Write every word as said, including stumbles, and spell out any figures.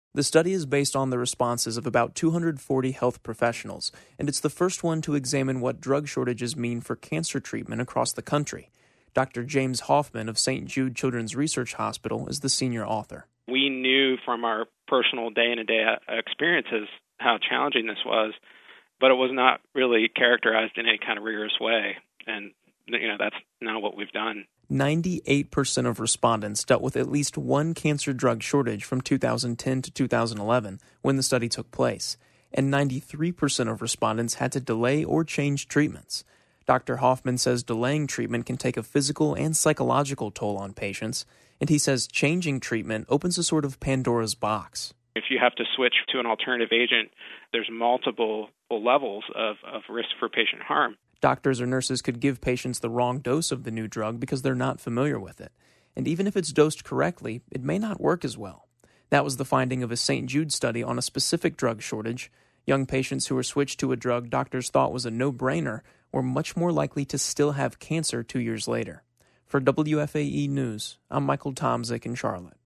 The study is based on the responses of about two hundred forty health professionals, and it's the first one to examine what drug shortages mean for cancer treatment across the country. Doctor James Hoffman of Saint Jude Children's Research Hospital is the senior author. We knew from our personal day-in-and-day experiences how challenging this was, but it was not really characterized in any kind of rigorous way. And, you know, that's now what we've done. ninety-eight percent of respondents dealt with at least one cancer drug shortage from two thousand ten to two thousand eleven when the study took place, and ninety-three percent of respondents had to delay or change treatments. Doctor Hoffman says delaying treatment can take a physical and psychological toll on patients, and he says changing treatment opens a sort of Pandora's box. If you have to switch to an alternative agent, there's multiple levels of, of risk for patient harm. Doctors or nurses could give patients the wrong dose of the new drug because they're not familiar with it. And even if it's dosed correctly, it may not work as well. That was the finding of a Saint Jude study on a specific drug shortage. Young patients who were switched to a drug doctors thought was a no-brainer were much more likely to still have cancer two years later. For W F A E News, I'm Michael Tomzik in Charlotte.